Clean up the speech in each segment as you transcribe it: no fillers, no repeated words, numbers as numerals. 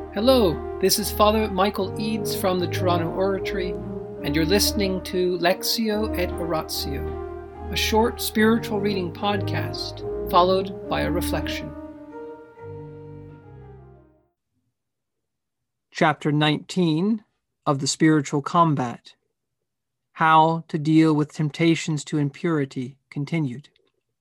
Hello, this is Father Michael Eads from the Toronto Oratory, and you're listening to Lectio et Oratio, a short spiritual reading podcast followed by a reflection. Chapter 19 of the Spiritual Combat, How to Deal with Temptations to Impurity, continued.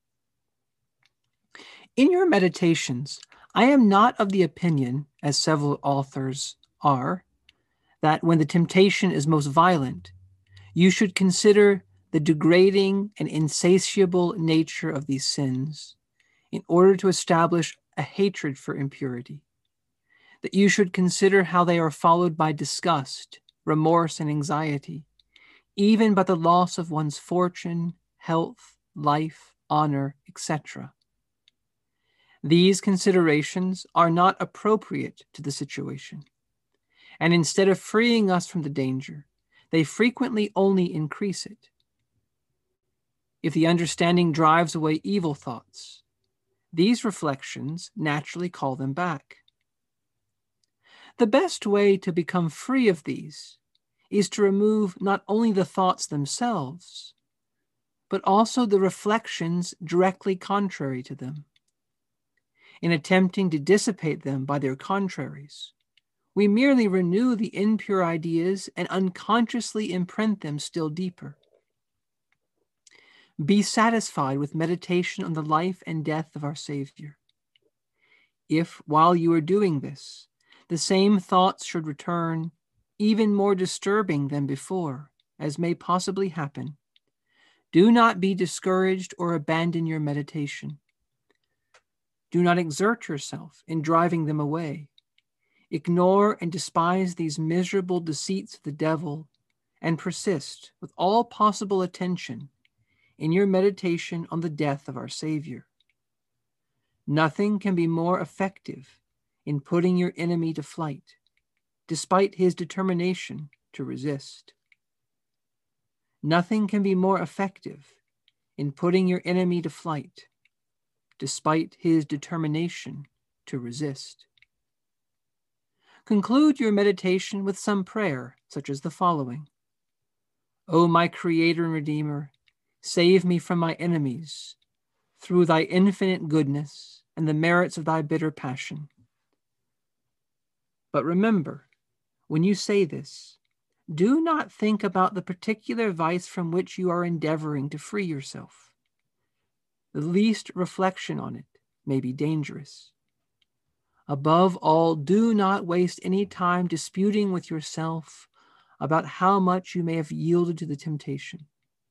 In your meditations, I am not of the opinion, as several authors are, that when the temptation is most violent, you should consider the degrading and insatiable nature of these sins in order to establish a hatred for impurity, that you should consider how they are followed by disgust, remorse, and anxiety, even by the loss of one's fortune, health, life, honor, etc. These considerations are not appropriate to the situation, and instead of freeing us from the danger, they frequently only increase it. If the understanding drives away evil thoughts, these reflections naturally call them back. The best way to become free of these is to remove not only the thoughts themselves, but also the reflections directly contrary to them. In attempting to dissipate them by their contraries, we merely renew the impure ideas and unconsciously imprint them still deeper. Be satisfied with meditation on the life and death of our Savior. If, while you are doing this, the same thoughts should return, even more disturbing than before, as may possibly happen, do not be discouraged or abandon your meditation. Do not exert yourself in driving them away. Ignore and despise these miserable deceits of the devil and persist with all possible attention in your meditation on the death of our Savior. Nothing can be more effective in putting your enemy to flight, despite his determination to resist. Nothing can be more effective in putting your enemy to flight, despite his determination to resist. Conclude your meditation with some prayer, such as the following. O my Creator and Redeemer, save me from my enemies, through thy infinite goodness and the merits of thy bitter passion. But remember, when you say this, do not think about the particular vice from which you are endeavoring to free yourself. The least reflection on it may be dangerous. Above all, do not waste any time disputing with yourself about how much you may have yielded to the temptation.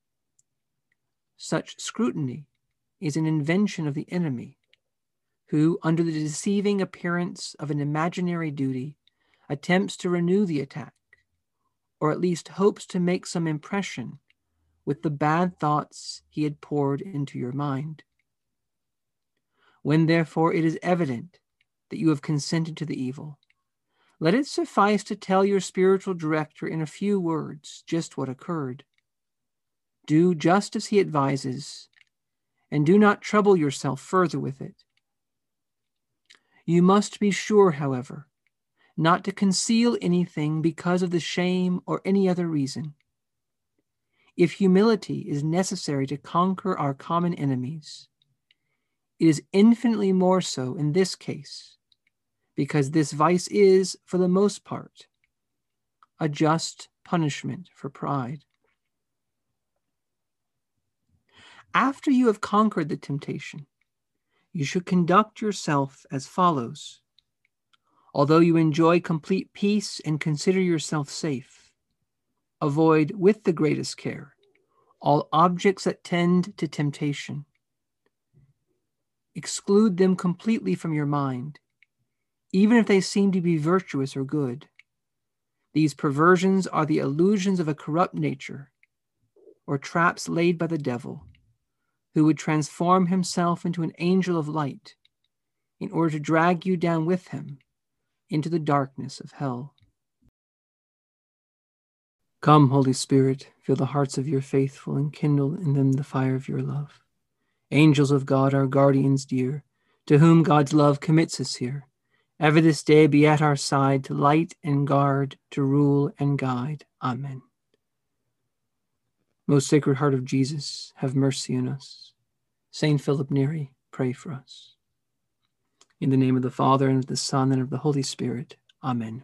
Such scrutiny is an invention of the enemy, who, under the deceiving appearance of an imaginary duty, attempts to renew the attack, or at least hopes to make some impression with the bad thoughts he had poured into your mind. When, therefore, it is evident that you have consented to the evil, let it suffice to tell your spiritual director in a few words just what occurred. Do just as he advises, and do not trouble yourself further with it. You must be sure, however, not to conceal anything because of the shame or any other reason. If humility is necessary to conquer our common enemies, it is infinitely more so in this case, because this vice is, for the most part, a just punishment for pride. After you have conquered the temptation, you should conduct yourself as follows. Although you enjoy complete peace and consider yourself safe, avoid with the greatest care all objects that tend to temptation. Exclude them completely from your mind, even if they seem to be virtuous or good. These perversions are the illusions of a corrupt nature, or traps laid by the devil, who would transform himself into an angel of light in order to drag you down with him into the darkness of hell. Come, Holy Spirit, fill the hearts of your faithful and kindle in them the fire of your love. Angels of God, our guardians dear, to whom God's love commits us here, Ever this day be at our side, to light and guard, to rule and guide. Amen. Most Sacred Heart of Jesus, have mercy on us. Saint Philip Neri, pray for us. In the name of the Father, and of the Son, and of the Holy Spirit. Amen.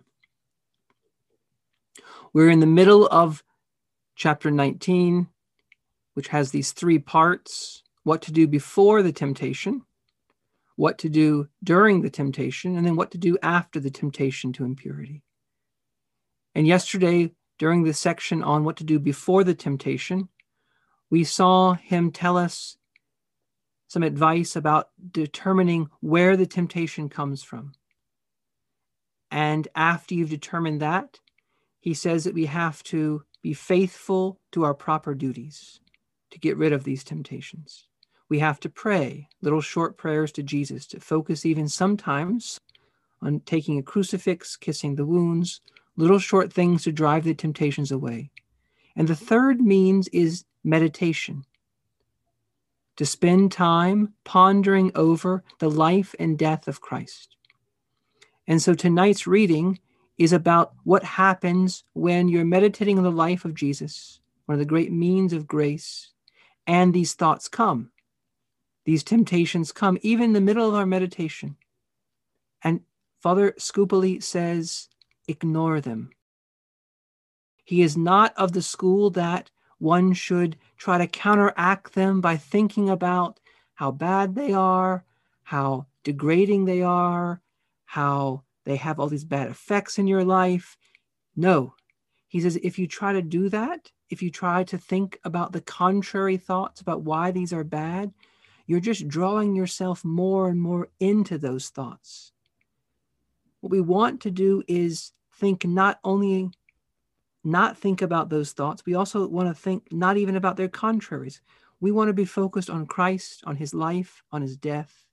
We're in the middle of chapter 19, which has these three parts: what to do before the temptation, what to do during the temptation, and then what to do after the temptation to impurity. And yesterday, during the section on what to do before the temptation, we saw him tell us some advice about determining where the temptation comes from. And after you've determined that, he says that we have to be faithful to our proper duties to get rid of these temptations. We have to pray little short prayers to Jesus, to focus even sometimes on taking a crucifix, kissing the wounds, little short things to drive the temptations away. And the third means is meditation, to spend time pondering over the life and death of Christ. And so tonight's reading is about what happens when you're meditating on the life of Jesus, one of the great means of grace, and these thoughts come. These temptations come even in the middle of our meditation. And Father Scupoli says, ignore them. He is not of the school that one should try to counteract them by thinking about how bad they are, how degrading they are, how they have all these bad effects in your life. No, he says, if you try to do that, if you try to think about the contrary thoughts about why these are bad, you're just drawing yourself more and more into those thoughts. What we want to do is think not think about those thoughts. We also want to think not even about their contraries. We want to be focused on Christ, on his life, on his death.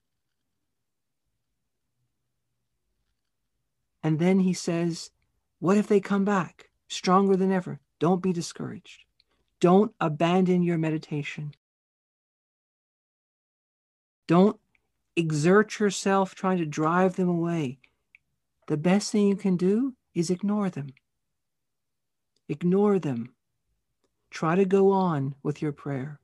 And then he says, what if they come back stronger than ever? Don't be discouraged. Don't abandon your meditation. Don't exert yourself trying to drive them away. The best thing you can do is ignore them. Ignore them. Try to go on with your prayer.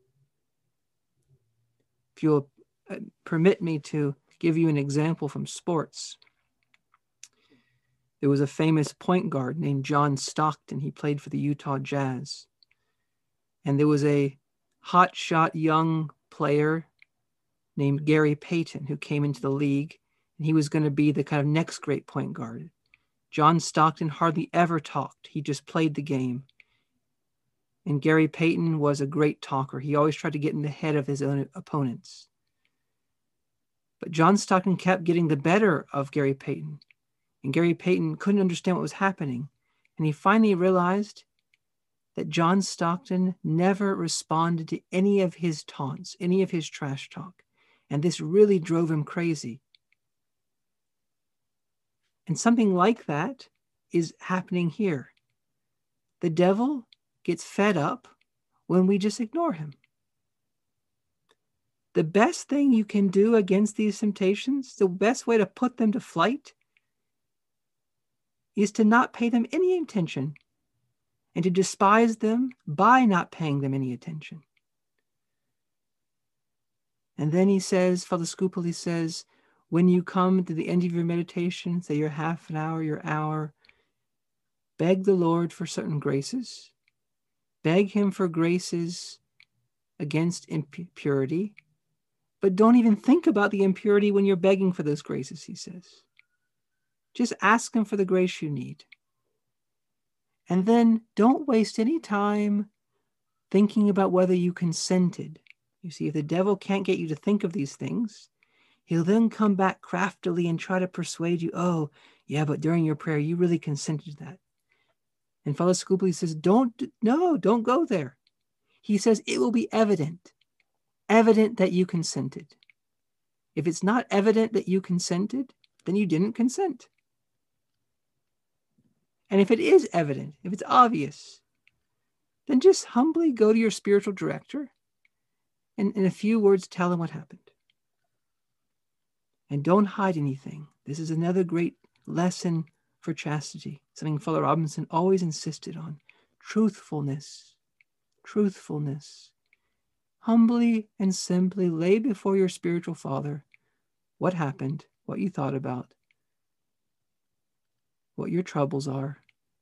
If you'll permit me to give you an example from sports. There was a famous point guard named John Stockton. He played for the Utah Jazz. And there was a hotshot young player named Gary Payton who came into the league, and he was going to be the kind of next great point guard. John Stockton hardly ever talked. He just played the game. And Gary Payton was a great talker. He always tried to get in the head of his own opponents. But John Stockton kept getting the better of Gary Payton. And Gary Payton couldn't understand what was happening. And he finally realized that John Stockton never responded to any of his taunts, any of his trash talk. And this really drove him crazy. And something like that is happening here. The devil gets fed up when we just ignore him. The best thing you can do against these temptations, the best way to put them to flight, is to not pay them any attention and to despise them by not paying them any attention. And then he says, Father Scupoli says, when you come to the end of your meditation, say your half an hour, your hour, beg the Lord for certain graces. Beg him for graces against impurity, but don't even think about the impurity when you're begging for those graces, he says. Just ask him for the grace you need. And then don't waste any time thinking about whether you consented. You see, if the devil can't get you to think of these things, he'll then come back craftily and try to persuade you, oh, yeah, but during your prayer, you really consented to that. And Father Scupoli says, don't go there. He says, it will be evident that you consented. If it's not evident that you consented, then you didn't consent. And if it is evident, if it's obvious, then just humbly go to your spiritual director and in a few words tell him what happened. And don't hide anything. This is another great lesson for chastity, something Father Robinson always insisted on. Truthfulness. Truthfulness. Humbly and simply lay before your spiritual father what happened, what you thought about, what your troubles are.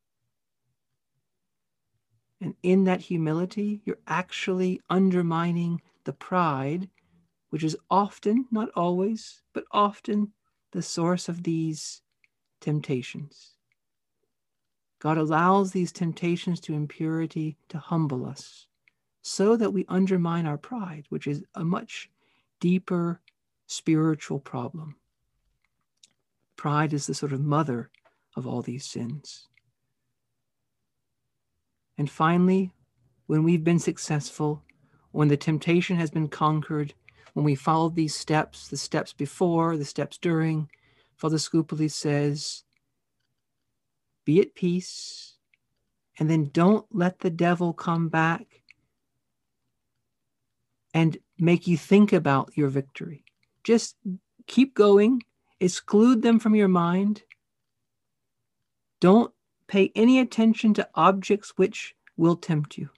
And in that humility, you're actually undermining the pride, which is often, not always, but often the source of these temptations. God allows these temptations to impurity to humble us so that we undermine our pride, which is a much deeper spiritual problem. Pride is the sort of mother of all these sins. And finally, when we've been successful, when the temptation has been conquered, when we follow these steps, the steps before, the steps during, Father Scupoli says, be at peace, and then don't let the devil come back and make you think about your victory. Just keep going, exclude them from your mind. Don't pay any attention to objects which will tempt you.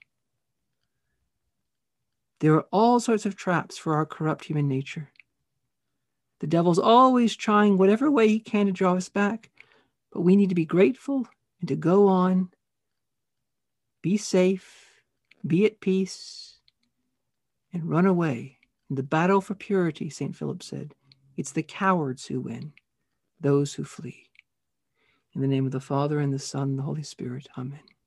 There are all sorts of traps for our corrupt human nature. The devil's always trying whatever way he can to draw us back, but we need to be grateful and to go on, be safe, be at peace, and run away. In the battle for purity, St. Philip said, it's the cowards who win, those who flee. In the name of the Father, and the Son, and the Holy Spirit. Amen.